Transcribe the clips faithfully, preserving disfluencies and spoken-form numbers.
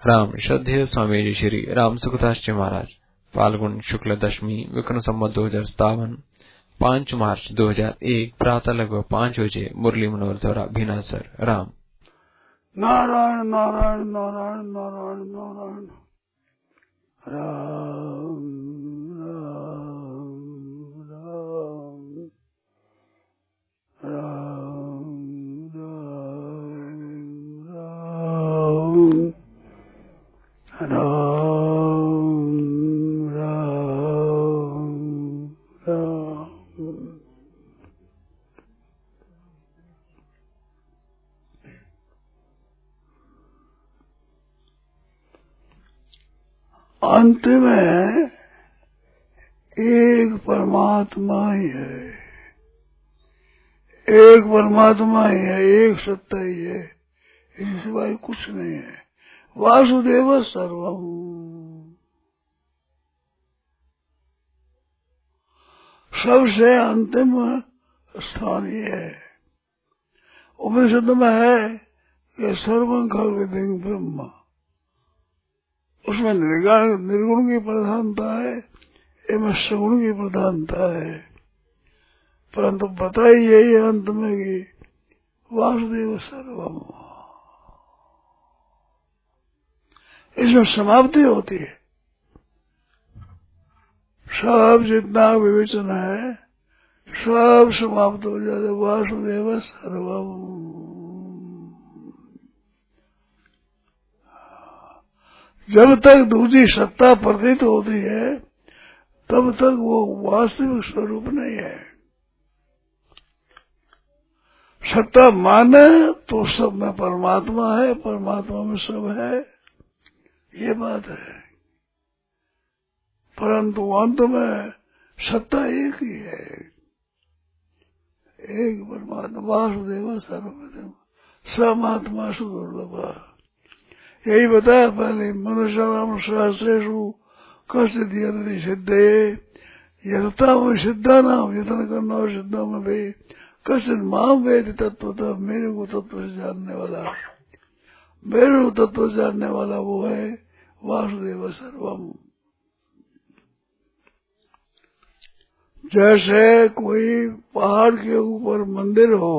राम श्रद्धेय स्वामी जी श्री राम सुखदास जी महाराज फाल्गुन शुक्ल दशमी विक्रम संवत दो हजार सतावन पाँच मार्च दो हजार एक प्रातः लगभग पाँच बजे मुरली मनोहर द्वारा भिनासर। राम नारायण नारायण नारायण नारायण नारायण राम राम राम राम राम राम राम राम राम। अंत में एक परमात्मा ही है, एक परमात्मा ही है, एक सत्ता ही है, इसके सिवाय कुछ नहीं है। वासुदेव सर्वम, सबसे अंतिम स्थान ये है। उपनिषद में है कि सर्वं खल्विदं ब्रह्म, उसमें निर्गुण निर्गुण की प्रधानता है, एवं सगुण की प्रधानता है, परंतु बता ही यही अंत में कि वासुदेव सर्वम, इसमें समाप्ति होती है। सब जितना विवेचन है सब समाप्त हो जाता है। वासुदेव सर्वम, जब तक दूसरी सत्ता प्रतीत होती है तब तक वो वास्तविक स्वरूप नहीं है। सत्ता माने तो सब में परमात्मा है, परमात्मा में सब है, ये बात है, परंतु अंत में सत्ता एक ही है, एक परमात्मा। वासुदेव सर्वप्रथम समात्मा सुदुर्लभ, यही बताया पहले। मनुष्याणाम सहस्रेषु कश्चित् यतति सिद्धये यतता में सिद्धा नाम यतन करना और सिद्धा में भी कश्चित् माम वेद तत्वतः, मेरे को तत्व से जानने वाला, मेरे को तत्व से जानने वाला वो है वासुदेव सर्वम। जैसे कोई पहाड़ के ऊपर मंदिर हो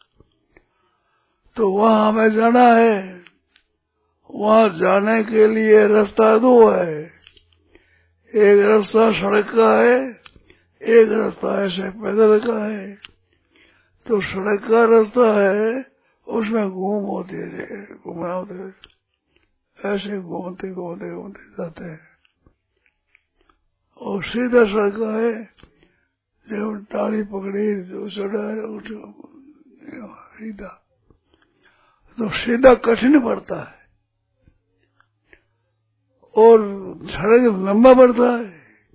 तो वहां हमें जाना है, वहां जाने के लिए रास्ता दो है, एक रास्ता सड़क का है, एक रास्ता ऐसे पैदल का है। तो सड़क का रास्ता है उसमें घूम होते है, घूमना होते है, ऐसे घूमते घूमते घूमते जाते हैं। और सीधा सड़क है जो टाली पकड़ी जो चढ़ा उठ सीधा, तो सीधा कठिन पड़ता है और सड़क लंबा पड़ता है,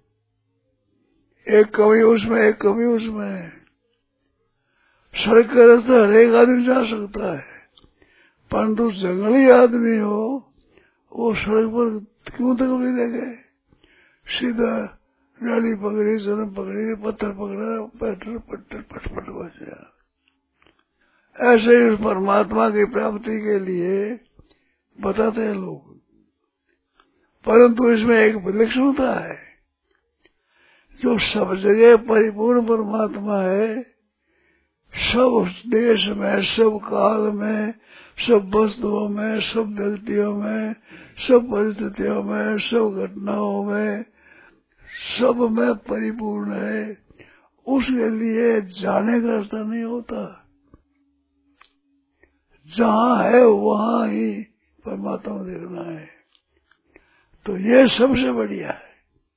एक कमी उसमें एक कमी उसमें। सड़क का रास्ता हर एक आदमी जा सकता है, परंतु जंगली आदमी हो वो सड़क पर क्यों तकलीफ देंगे। सीधा डाली पकड़ी, जन्म पकड़ी, पत्थर पकड़ा, पत्थर पत्थर पटपट बच गया। ऐसे ही उस परमात्मा की प्राप्ति के लिए बताते हैं लोग, परंतु इसमें एक विलक्षणता है, जो सब जगह परिपूर्ण परमात्मा है, सब देश में, सब काल में, सब वस्तुओं में, सब व्यक्तियों में, सब परिस्थितियों में, सब घटनाओं में, सब में परिपूर्ण है। उसके लिए जाने का रास्ता नहीं होता, जहां है वहां ही परमात्मा देखना है। तो ये सबसे बढ़िया है।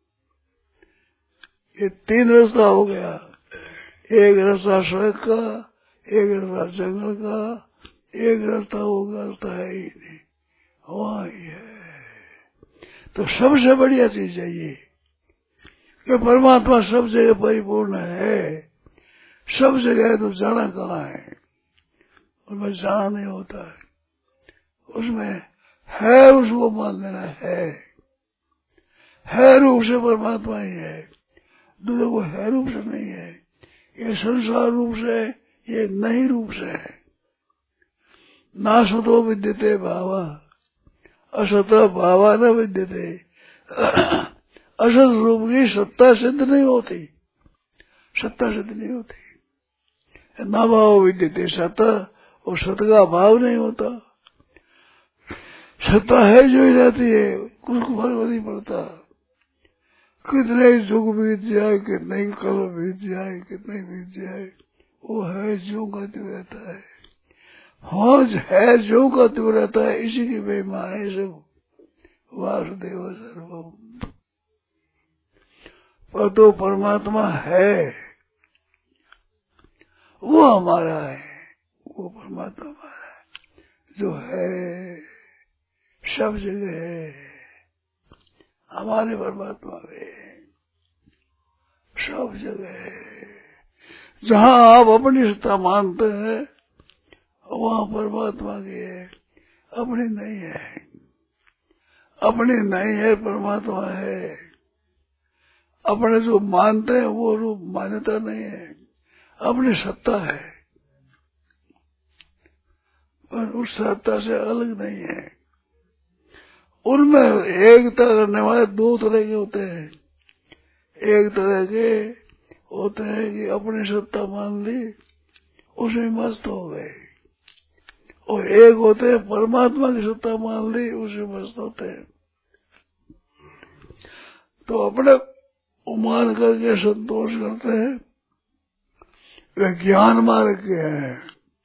ये तीन रास्ता हो गया, एक रास्ता सड़क का, एक रास्ता जंगल का, एक रास्ता होगा रास्ता है ही नहीं, वहां ही है। तो सबसे बढ़िया चीज है ये कि परमात्मा सब जगह परिपूर्ण है, सब जगह। तो जाना कहाँ है, उसमें जाना नहीं होता है, उसमें है, उसको मान लेना है, है रूप से परमात्मा ही है, दूसरे को है रूप से नहीं है। ये संसार रूप से, ये नहीं रूप से है। नासतो विद्यते भावा, असत भावा न विद्यते। असत रूप की सत्ता सिद्ध नहीं होती, सत्ता सिद्ध नहीं होती। न भाव विद्यते सत्ता, और सत का भाव नहीं होता। सत्ता है जो ही रहती है, कुछ को फर्क नहीं पड़ता। कितने युग बीत जाए, कितने कल बीत जाए, कितने बीत जाए, वो है जो का त्यों रहता है। हाँ है जो का त्यों रहता है, इसी की महिमा है सब। वासुदेव सर्वम। पर तो परमात्मा है, वो हमारा है, वो परमात्मा हमारा है, जो है सब जगह है, हमारे परमात्मा में सब जगह है। जहाँ आप अपनी सत्ता मानते हैं वहाँ परमात्मा की है, अपनी नहीं है। अपनी नहीं है, परमात्मा है। अपने जो मानते हैं वो रूप मान्यता नहीं है, अपनी सत्ता है, पर उस सत्ता से अलग नहीं है। उनमें एकता करने वाले दो तरह के होते हैं। एक तरह के होते हैं कि अपनी सत्ता मान ली, उसमें मस्त हो गए, और एक होते हैं परमात्मा की सत्ता मान ली, उसमें मस्त होते हैं। तो अपने मान करके संतोष करते हैं, वे ज्ञान मार्ग के हैं।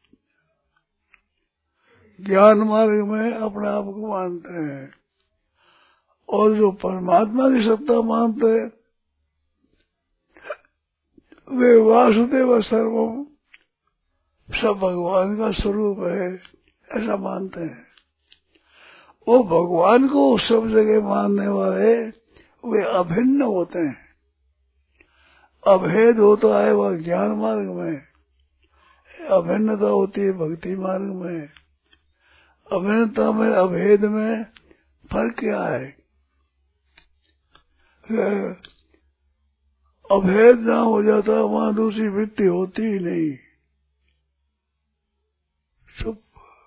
ज्ञान मार्ग में अपने आप को मानते हैं, और जो परमात्मा की सत्ता मानते हैं वे वासुदेव सर्वम, सब भगवान का स्वरूप है, ऐसा मानते हैं। वो भगवान को सब जगह मानने वाले वे अभिन्न होते हैं। अभेद होता है वह ज्ञान मार्ग में, अभिन्नता होती है भक्ति मार्ग में। अभिन्नता में अभेद में फर्क क्या है? अभेद जहाँ हो जाता है वहाँ दूसरी वृत्ति होती ही नहीं, चुप।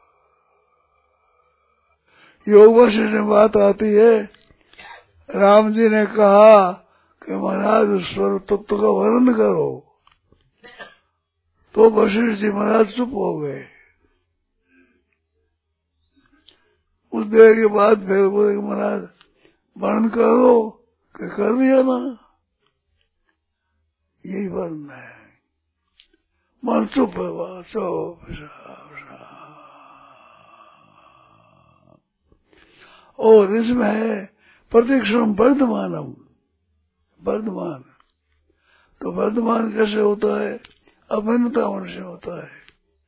योग वशिष्ठ में बात आती है, राम जी ने कहा कि महाराज स्वर तत्व का वर्णन करो, तो वशिष्ठ जी महाराज चुप हो गए। उस देर के बाद फिर बोले महाराज वर्णन करो, कि कर दिया ना, यही वर्णन है। मन चुप है, वहां चुप। और इसमें है प्रतीक्षण वर्धमानम, वर्धमान। तो वर्धमान कैसे होता है? अभिन्नता होने से होता है।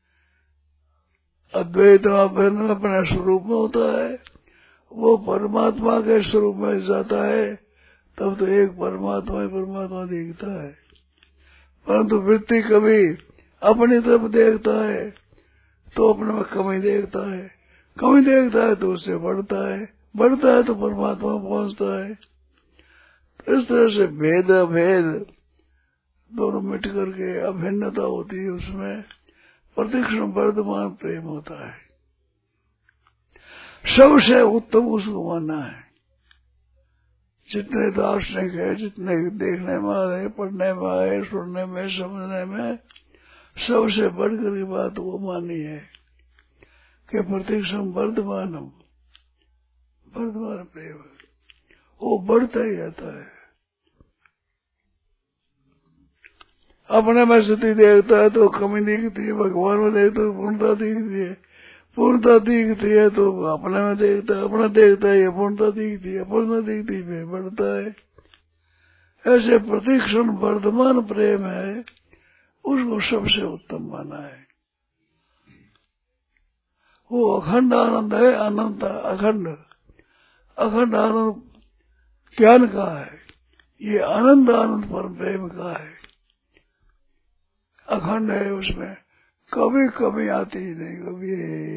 अद्वैत अभिन्न अपने स्वरूप में होता है, वो परमात्मा के स्वरूप में जाता है, तब तो एक परमात्मा ही परमात्मा दिखता है। परंतु वृत्ति कभी अपनी तरफ देखता है तो अपने में कमी देखता है, कमी देखता है तो उससे बढ़ता है, बढ़ता है तो परमात्मा पहुंचता है। तो इस तरह से भेद अभेद दोनों मिट करके अभिन्नता होती है, उसमें प्रतीक्षण वर्धमान प्रेम होता है। सबसे उत्तम उसको मानना है। जितने दार्शनिक है, जितने देखने में आए, पढ़ने में आए, सुनने में, समझने में, सबसे बढ़कर की बात वो मानी है कि प्रतीक्षण वर्धमानम, वर्धमान प्रेम, वो बढ़ता ही जाता है। अपने में स्थिति देखता है तो कमी दिखती है, भगवान में देखता है तो पूर्णता दिखती है, पूर्णता दिखती है तो अपने में देखता है, अपना देखता है, पूर्णता दिखती है, पूर्णता दिखती है, बढ़ता है। ऐसे प्रतीक्षण वर्धमान प्रेम है, उसको सबसे उत्तम माना है। वो अखंड आनंद है, अनंत अखंड, अखंड आनंद ज्ञान का है, ये आनंद आनंद परम प्रेम का है। अखंड है, उसमें कभी कमी आती ही नहीं, कभी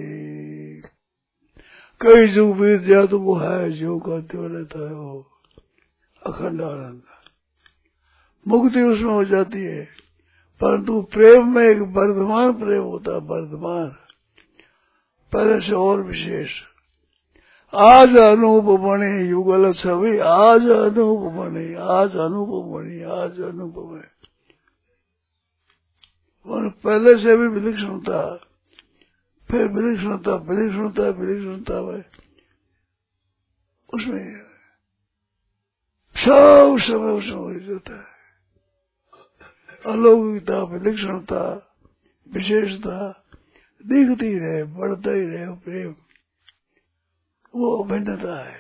कई युग बीत जाए तो वो है जो का त्यों रहता है, वो अखंड आनंद। मुक्ति उसमें हो जाती है, परंतु प्रेम में एक वर्धमान प्रेम होता है, वर्धमान, पहले से और विशेष। आज अनूप बने युगल छवि, आज अनूप बने, आज अनूप बने, आज अनूप बने। पहले से भी विलक्षण था, फिर विलक्षणता विलक्षणता विलक्षणता में उसमें सब समय उसमें हो जाता है। अलौकिकता, विलक्षणता, विशेषता दिखती रहे, बढ़ता ही रहे प्रेम, वो अभिन्नता है।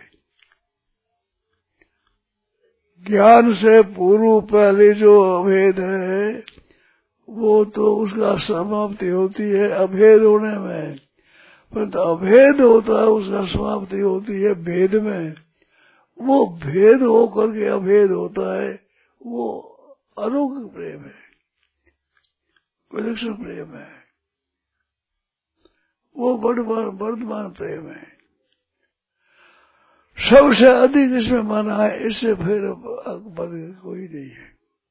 ज्ञान से पूर्व पहले जो अभेद है वो तो उसका समाप्ति होती है अभेद होने में, परंतु अभेद होता है उसका समाप्ति होती है भेद में। वो भेद होकर के अभेद होता है, वो अलौकिक प्रेम है, विलक्षण प्रेम है, वो वर्तमान वर्तमान प्रेम है। सबसे अधिक इसमें माना है, इससे फिर बद कोई नहीं है।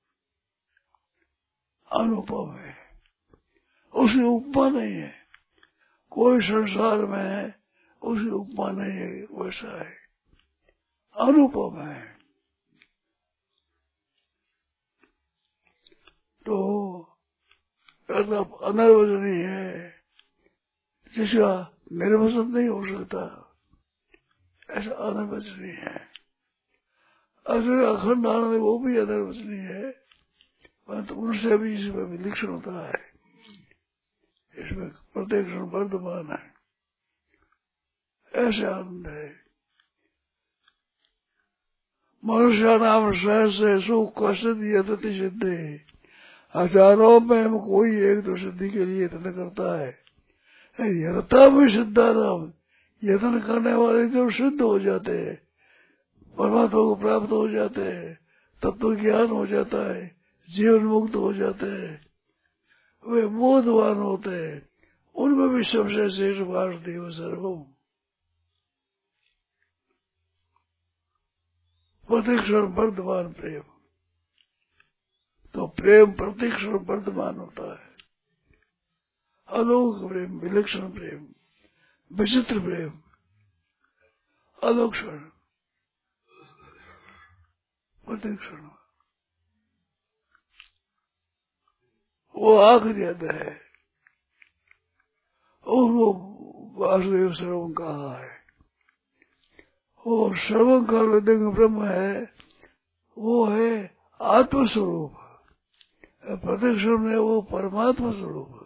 अनुपम है, उसकी उपमा नहीं है, कोई संसार में है उसकी उपमा नहीं है, वैसा है, अनुपम है। तो अनर्वचनीय है, जिसका निर्वचन नहीं हो सकता, ऐसा अनर्वचनीय है। अगर अखंड आनंद वो भी अनर्वचनीय है, परंतु उनसे भी इसमें विलक्षण होता है, इसमें प्रत्येक क्षण वर्तमान है, ऐसे आनंद है। मनुष्य नाम सहस्य सुख कष्ट यतति सिद्धि, हजारों में हम कोई एक तो सिद्धि के लिए यत्न करता है। यथा भी सिद्धा नाम, यत्न करने वाले जो सिद्ध हो जाते हैं, परमात्मा को प्राप्त हो जाते हैं, तत्व ज्ञान हो जाता है, जीवन मुक्त हो जाते हैं, वे बोधवान होते हैं। उनमें भी सबसे श्रेष्ठ वासुदेव सर्वम, प्रतिक्षण वर्तमान प्रेम। तो प्रेम प्रतिक्षण वर्तमान होता है, अलौकिक प्रेम, विलक्षण प्रेम, विचित्र प्रेम, अलक्षण, प्रतिक्षण, वो आखिरी हद है, और वो वासुदेव सर्वम कहा है। वो सर्वम का वेदंग ब्रह्म है, वो है आत्मस्वरूप, प्रतिक्षण में वो परमात्मा स्वरूप,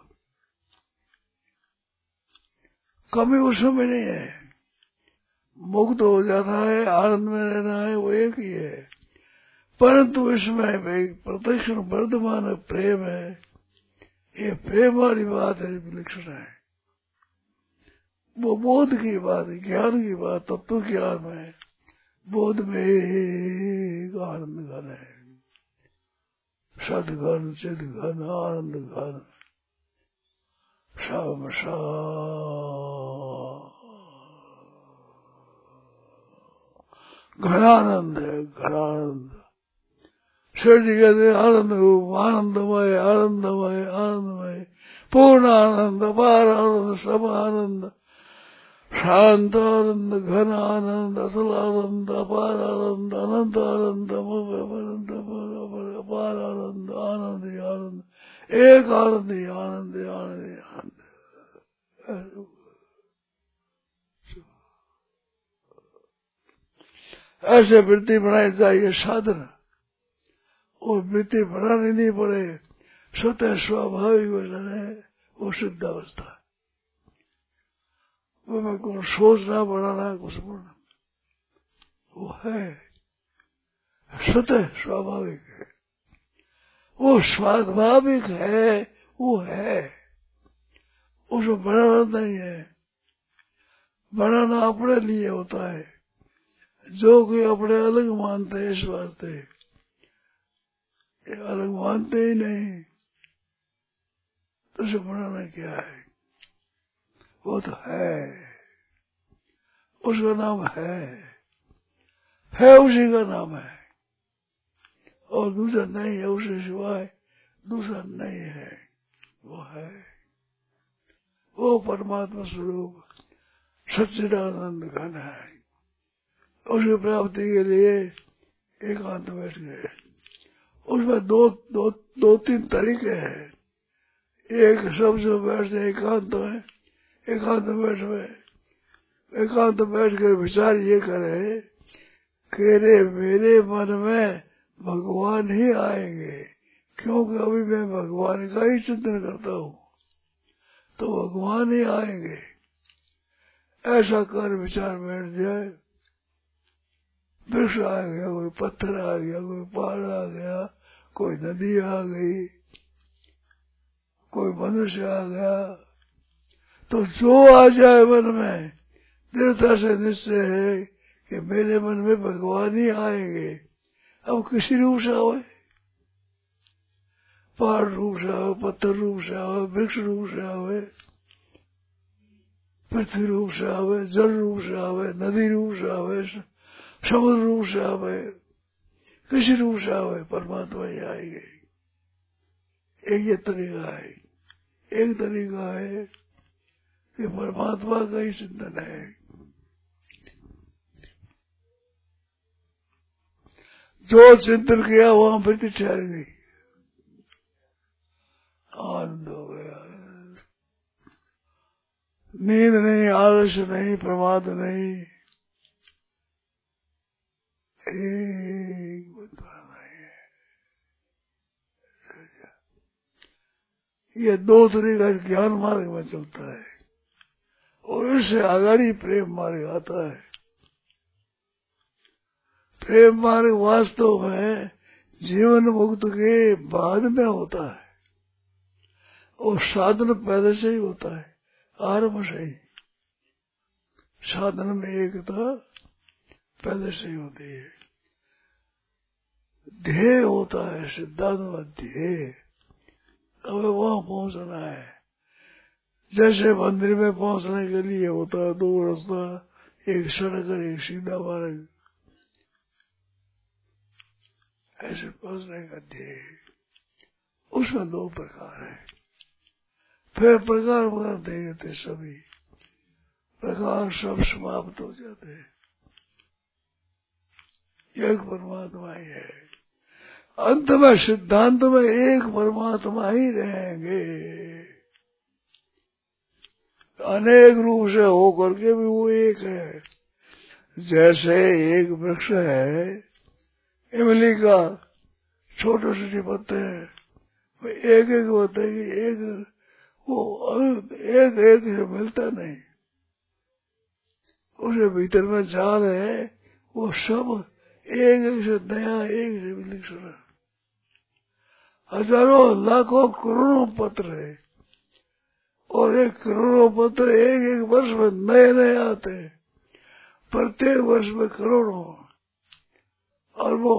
कमी उसमें नहीं है। मुक्त हो जाता है, आनंद में रहना है, वो एक ही है, परंतु इसमें प्रतिक्षण वर्तमान प्रेम है। ये प्रेम वाली बात है, विलक्षण है, वो बोध की बात है, ज्ञान की बात, तत्व ज्ञान में, बोध में एक आनंद घन है, सदघन चिदघन आनंद घन, शाम सा घनानंद है, घनानंद। शिव जी कहते आनंद रूप, आनंदमय, आनंदमय, आनंदमय, पूर्ण आनंद, अपार आनंद, सब आनंद, शांत आनंद, घन आनंद, असल आनंद, अपार आनंद, अनंत आनंद, अनंत अपार आनंद, आनंद ही आनंद, एक आनंद ही आनंद, आनंद ही आनंद। ऐसे वृत्ति बनाई चाहिए साधन, और वृत्ति बनानी नहीं पड़े, स्वतः स्वाभाविक वचन है, वो सिद्ध अवस्था है। वो मैं कौन सोचना बनाना कुछ बोलना, वो है स्वतः स्वाभाविक है, वो स्वाभाविक है, वो है, उसको बनाना नहीं है। बनाना अपने लिए होता है, जो कोई अपने अलग मानते हैं, इस वास्ते अलग मानते ही नहीं, तो उसे बनाना क्या है, वो तो है, उसका नाम है, है उसी का नाम है, और दूसरा नहीं है, उसके सिवाय दूसरा नहीं है, वो है, वो परमात्मा स्वरूप सच्चिदानंद घन है। उसकी प्राप्ति के लिए एकांत बैठ गए। उसमें दो दो दो तीन तरीके हैं। एक सब जो बैठते एकांत में, एकांत बैठ में एकांत बैठ कर विचार ये करे कि रे मेरे मन में भगवान ही आएंगे, क्योंकि अभी मैं भगवान का ही चिंतन करता हूँ, तो भगवान ही आएंगे। ऐसा कर विचार बैठ जाए। वृक्ष आ गया, कोई पत्थर आ गया, कोई पहाड़ आ गया, कोई नदी आ गई, कोई मनुष्य आ गया, तो जो आ जाए मन में दृढ़ता से निश्चय है कि मेरे मन में भगवान ही आएंगे। अब किसी रूप से आवे, पहाड़ रूप से आवे, पत्थर रूप से आवे, वृक्ष रूप से आवे, पृथ्वी रूप से आवे, जल रूप से आवे, नदी रूप से आवे, समुद्र रूप से आवे, किसी रूप से आवे, परमात्मा ही आएंगे। एक ये तरीका है। एक तरीका है कि परमात्मा का ही चिंतन है। जो चिंतन किया वहां वृत्ति ठहर गई, आनंद हो गया। नींद नहीं, आलस्य नहीं, प्रमाद नहीं, एक बता नहीं है। ये दो तरीका ज्ञान मार्ग में चलता है और इससे आगाड़ी प्रेम मार्ग आता है। प्रेम मार्ग वास्तव में जीवन मुक्त के बाद में होता है और साधन पहले से ही होता है, आरंभ से ही। साधन में एकता पहले से ही होती है। ध्येय होता है, सिद्धांत में ध्येय, हमें वहां पहुंचना है। जैसे मंदिर में पहुंचने के लिए होता है दो रास्ता, एक सड़क और एक सीधा मार्ग, ऐसे पहुंचने का ध्येय। उसमें दो प्रकार है। फिर प्रकार बदलते रहते, सभी प्रकार सब समाप्त हो जाते हैं। एक परमात्मा ही है। अंत में सिद्धांत में एक परमात्मा ही रहेंगे। अनेक रूप से होकर के भी वो एक है। जैसे एक वृक्ष है, इमली का छोटे छोटे पत्ते हैं, एक एक होते हैं, एक वो एक एक से मिलता नहीं। उसके भीतर में जाल है, वो सब एक एक से नया, एक से विलक्षण। हजारों लाखों करोड़ों पत्र है और एक करोड़ों पत्र एक एक वर्ष में नए नए आते हैं, प्रत्येक वर्ष में करोड़ों, और वो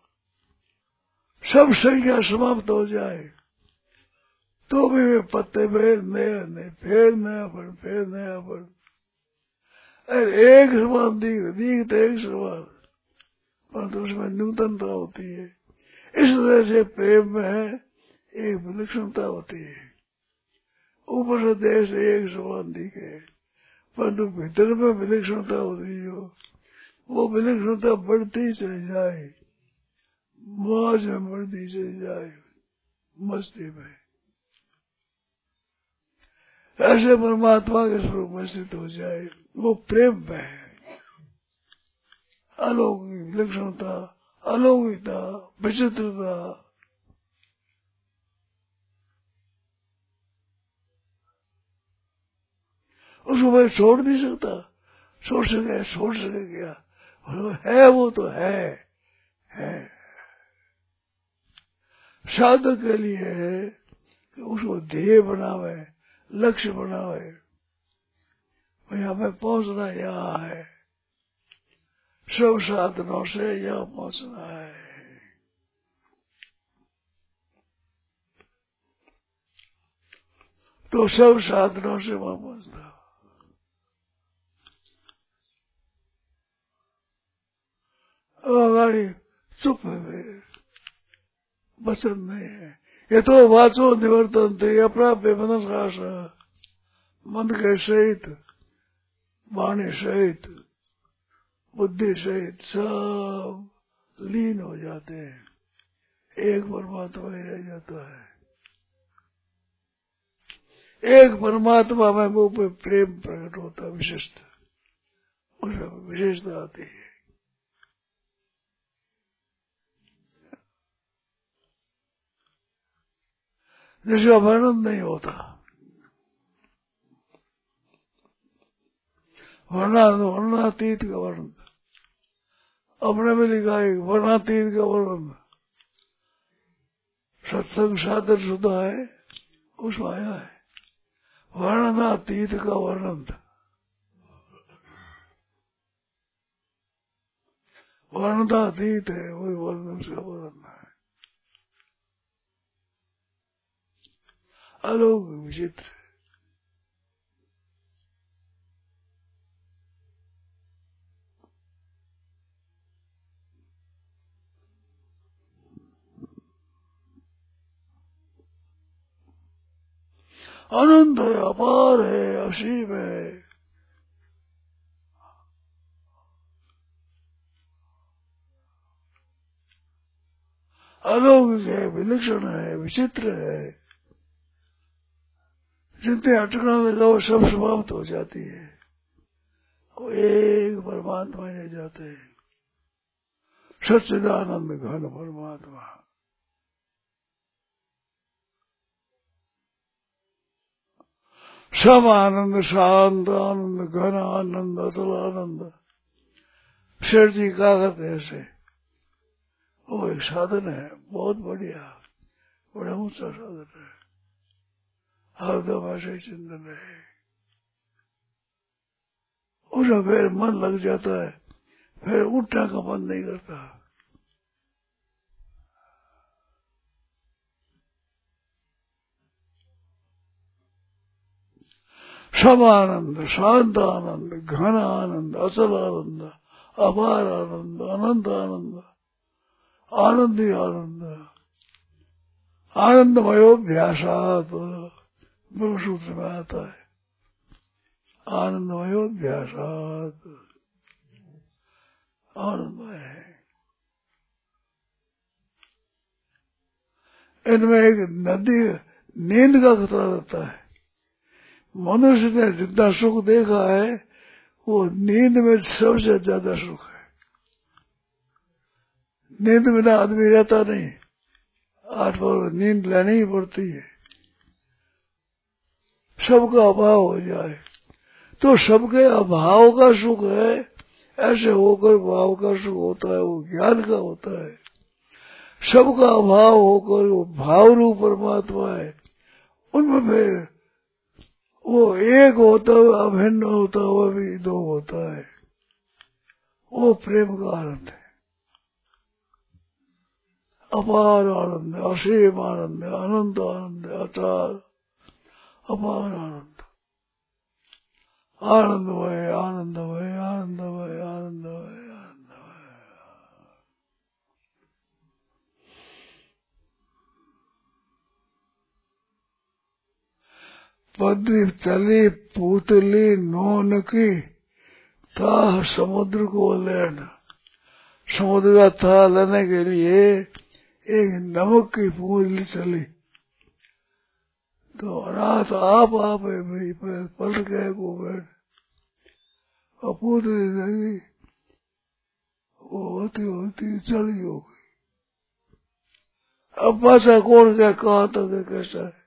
सब संख्या समाप्त हो जाए तो भी वे पत्ते में नया नहीं, फिर नया पर फिर नया पर, अरे एक समान दिख दिखते एक समान, परंतु उसमें नूतनता होती है। इस तरह से प्रेम में एक विलक्षणता होती है। ऊपर से देश एक समान दिखे, परंतु भीतर में विलक्षणता होती है। वो विलक्षणता बढ़ती चली जाए, मौज में बढ़ती चली जाए, मस्ती में। ऐसे परमात्मा के स्वरूप में स्थित हो जाए, वो प्रेम में है। अलौकिक विलक्षणता, अलौकिकता, विचित्रता, उसको मैं छोड़ नहीं सकता। छोड़ सके छोड़ सके क्या, है वो तो है, है। साधक के लिए है कि उसको ध्येय बनावे, लक्ष्य बनावे, यहाँ पे पहुंचना यहाँ है, सब साधनों से यहाँ पहुंचना है। तो सब साधनों से वहां पहुंचता। गाड़ी चुप है, वचन नहीं है। ये तो वाचो निवर्तन थे, अप्राप्य मनसास मन के सहित वाणी सहित बुद्धि सहित सब लीन हो जाते हैं, एक परमात्मा ही रह जाता है। एक परमात्मा में वो पे प्रेम प्रकट होता है, विशेषता, उसमें विशेषता आती है। जिसका वर्णन नहीं होता, वर्णा वर्णातीत का वर्णन, अपने में लिखा है वर्णातीत का वर्णन सत्संग साधन सुधा है, उसमें आया है वर्णनातीत का वर्णन। वर्णनातीत है वही वर्णन का वर्णन है। अलौकिक विचित्र। अनंत है, अपार है, असीम है। अलौकिक है, विलक्षण है, विचित्र है। जितने अटकना लगा वो सब समाप्त हो जाती है, वो एक परमात्मा रह जाते हैं, सच्चिदानंद घन परमात्मा। सब आनंद, शांत आनंद, घन आनंद, अचल आनंद। शेर जी क्या करते हैं ऐसे, वो एक साधन है, बहुत बढ़िया, बड़ा ऊंचा साधन है। हरदम ऐसे चिंतन है, उसमें फिर मन लग जाता है, फिर उठने का मन नहीं करता। सब आनंद, शांत आनंद, घन आनंद, अचल आनंद, अपार आनंद, अनंत आनंद, आनंद ही आनंद। आनंदमयोभ्यासात् ब्रह्मसूत्र में आता है, आनंदमयोभ्यासात्, आनंदमय है। इनमें एक नदी नींद का खतरा रहता है। मनुष्य ने जितना सुख देखा है वो नींद में सबसे ज्यादा सुख है। नींद में ना आदमी रहता नहीं, आठ बार नींद लेनी ही पड़ती है। सबका अभाव हो जाए तो सबके अभाव का सुख है, ऐसे होकर भाव का सुख होता है, वो ज्ञान का होता है। सबका अभाव होकर वो भाव रूप परमात्मा है, उनमें फिर वो एक होता हुआ अभिन्न होता हुआ भी दो होता है, वो प्रेम का आनंद है। अपार आनंद है, असीम आनंद है, अनंत आनंद है, अचार अपार आनंद। आनंदमय आनंदमय आनंदमय आनंदमय आनंदमय। पद्री चली पूतली नोन की था समुद्र को लेना। समुद्र का था लेने के लिए एक नमक की पूतली चली, तो अनाथ आप आप भाई पलट गए को बैठ और पूतली लगी, वो होती होती चली हो गई। अब पासा कौन गया, कहा तक है, कैसा है।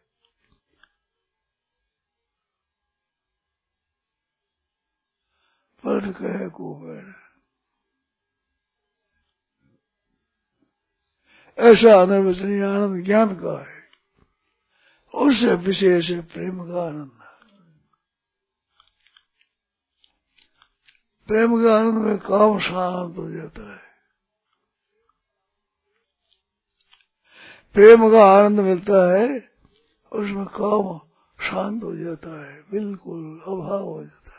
पलट गए को बैठ, ऐसा अनवचनीय आनंद ज्ञान का है, उससे विशेष है प्रेम का आनंद। प्रेम के आनंद में काम शांत हो जाता है। प्रेम का आनंद मिलता है, उसमें काम शांत हो जाता है, बिल्कुल अभाव हो जाता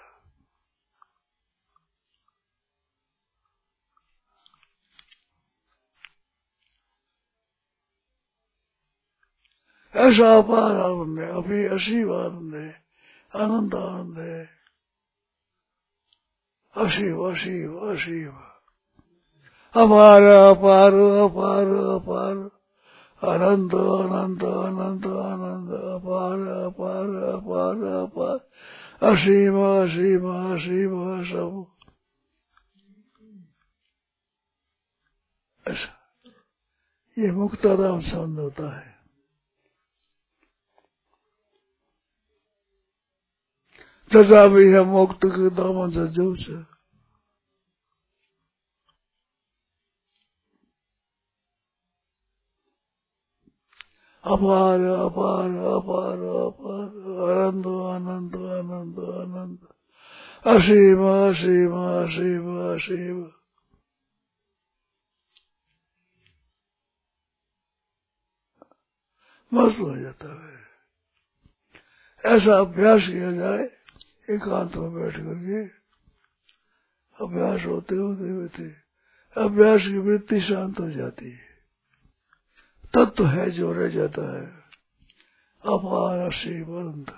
है। ऐसा अपार आनंद है, अभी असीम आनंद है, अनंत आनंद है। असीम असीम असीम, अपार अपार अपार अपार, अनंत अनंत अनंत अनंत, अपार अपार अपार अपार, असीम असीम असीम सब। ऐसा ये मुक्ताराम संबंध होता है। जजा भी है मुक्त के दामन जजू से। अपार अपार अपार अपार, अनंत अनंत अनंत अनंत, असीम असीम असीम असीम। मस्त हो जाता है। ऐसा अभ्यास किया जाए एकांत में बैठ करके, अभ्यास होते होते होते अभ्यास की वृत्ति शांत हो जाती है। तत्व है जो रह जाता है अपार असीम अनंत,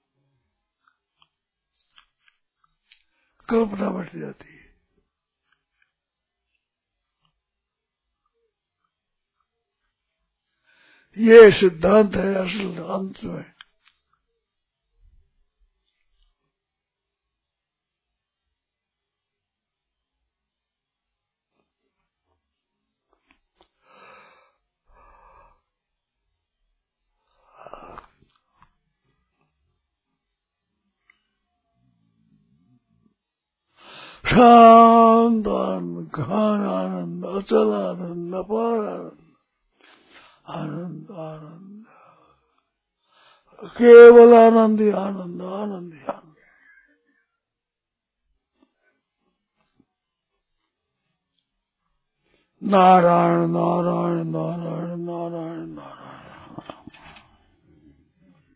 कल्पना बढ़ जाती है। ये सिद्धांत है असल अंत में। शांत आनंद, घन आनंद, अचल आनंद, अपार आनंद, आनंद आनंद, केवल आनंद ही आनंद, आनंद ही आनंद। नारायण नारायण नारायण नारायण नारायण।